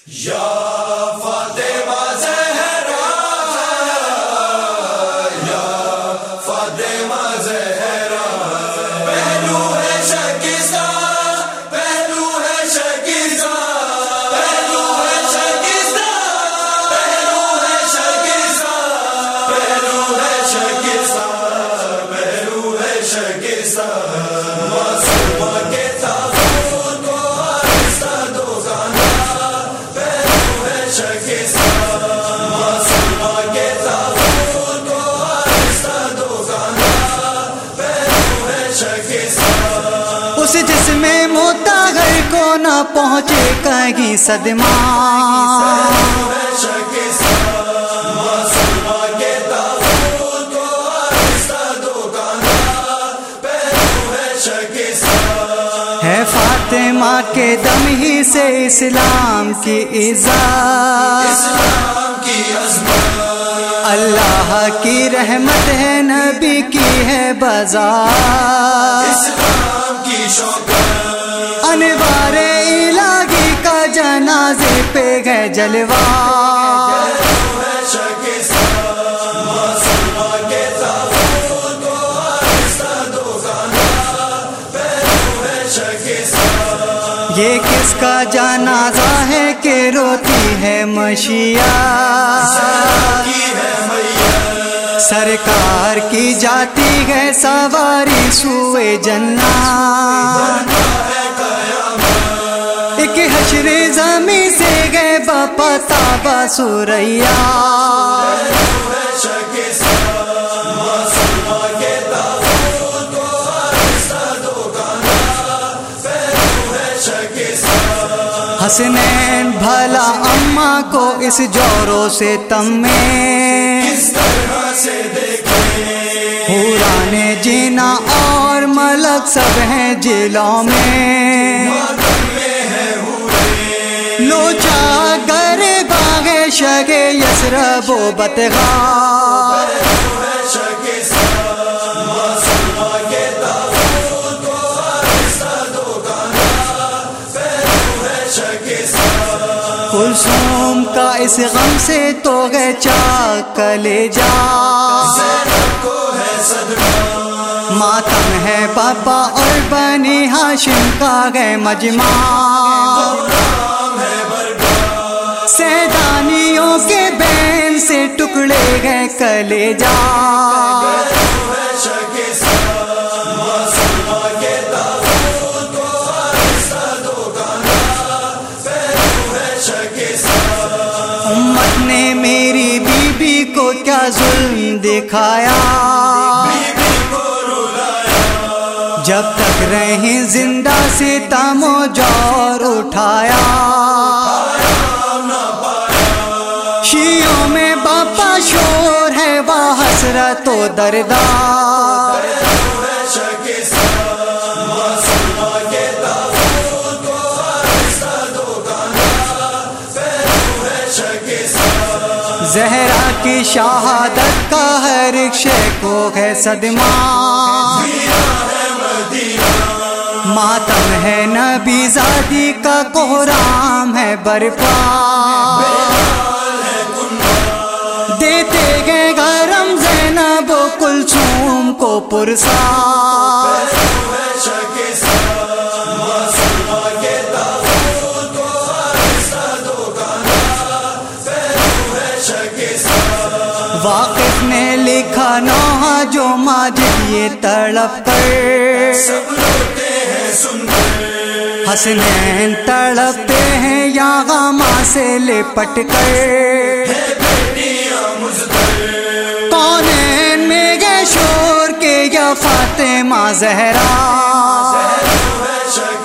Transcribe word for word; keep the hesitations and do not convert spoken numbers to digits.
یا فاطمہ زہرا، یا فاطمہ زہرا، پہلو ہے شکستہ، پہلو ہے شکستہ، پہلو ہے شکستہ، پہلو ہے شکستہ، پہلو ہے شکستہ، پہلو ہے شکستہ، معصومہ کے تابوت کو آہستہ دھوکانا، پہلو ہے شکستہ، معصومہ کے تابوت کو آہستہ دھوکانا، پہلو ہے شکستہ، اس جسم مطہر کو نہ پہنچے کہیں صدمہ، پہلو ہے شکستہ، معصومہ کے تابوت کو آہستہ دھوکانا، پہلو ہے شکستہ، ہے فاطمہ کے دم ہی سے اسلام کی عزت، اسلام کی عظمت، اللہ کی رحمت ہے، نبی کی ہے بذات، اسلام کی شوکت، انوار الہی کا جنازے پہ ہے جلوہ، پہلو ہے شکستہ، معصومہ کے تابوت کو آہستہ دھوکانا، پہلو ہے شکستہ، یہ کس کا جنازہ ہے کہ روتی ہے مشیہ، کی ہے میت، سرکار کی جاتی ہے سواری سوئے جنت، ہے قیامت، ایک حشر زمیں سے گئے بپتا بسوریا، پہلو ہے شکستہ، معصومہ کے تابوت کو آہستہ دھوکانا، پہلو ہے شکستہ، حسنین بھلا اماں کو اس جوروں سے تم میں، کس طرح سے دیکھیں، حوران جینا اور ملک سب ہیں جیلوں میں، ماتم میں ہے حوریں، لوچا گر باغ شگ یسرب و بتغا، پہلو ہے شکستہ، معصومہ کے تابوت کو آہستہ دھوکانا، پہلو ہے شکستہ، کلثوم کا اس غم سے تو گئے چاک کلیجا، زینب کو ہے صدمہ، ماتم ہے پاپا اور بنی ہاشم کا گئے مجمع، غلام ہے برباد، سیدانیوں کے بین سے ٹکڑے گئے کلیجا، پہلو ہے شکستہ، معصومہ کے تابوت کو آہستہ دھوکانا، پہلو ہے شکستہ، امت نے میری بی بی کو کیا ظلم دکھایا، بیوی کو رلایا، جب تک رہیں زندہ سے تم و جور اٹھایا، آرام نہ پایا، شیعوں میں باپا شور ہے وہ حسرت و دردار، پہلو ہے شکستہ، معصومہ کے تابوت کو آہستہ دھوکانا، پہلو ہے شکستہ، زہرا کی شہادت کا ہر ایک شے کو ہے صدمہ، ویران ہے مدینہ، ماتم ہے نبی زادی کا کوہرام ہے برپا، بلال ہے کنبہ، دیتے گئے گرم زینب و کلثوم کو پرسا، پہلو ہے شکستہ، معصومہ کے تابوت کو آہستہ دھوکانا، پہلو ہے شکستہ، واقف نے لکھا نوحہ جو ماجد یہ تڑپ کر، سب روتے ہیں سن کر، حسنین تڑپتے ہیں یا غما سے لپٹ کر، ہے بیٹیاں مزدر، کونین میں گئے شور کے یا فاطمہ زہرا، پہلو ہے شکستہ،